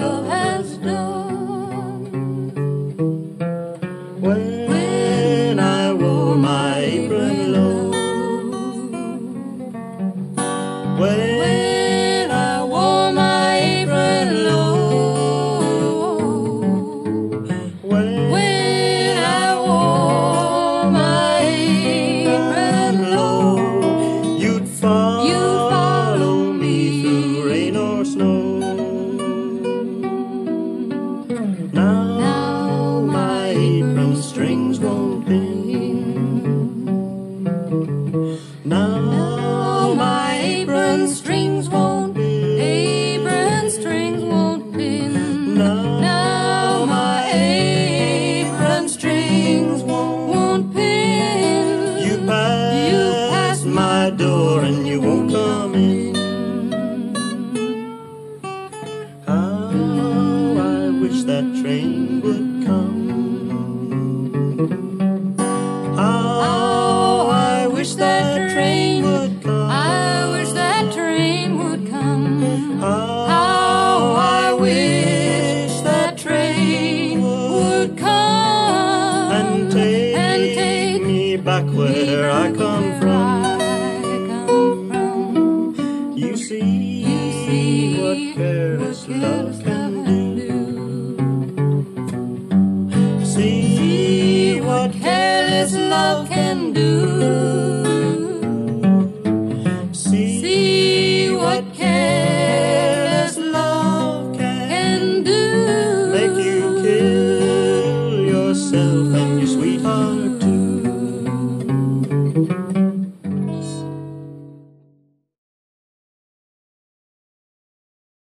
love has done. When I wore my apron low, when I wore my apron low, when I wore my apron low, you'd follow me through rain or snow. Now my apron strings won't bend. Now my apron strings won't, apron strings won't pin. Now my apron strings won't pin. You pass my door and you won't come in. How I wish that train would come. How I wish that train would come. I wish that train would come. How I wish that train would come and take me back where I come from. You see what careless love can do. See what careless love can do.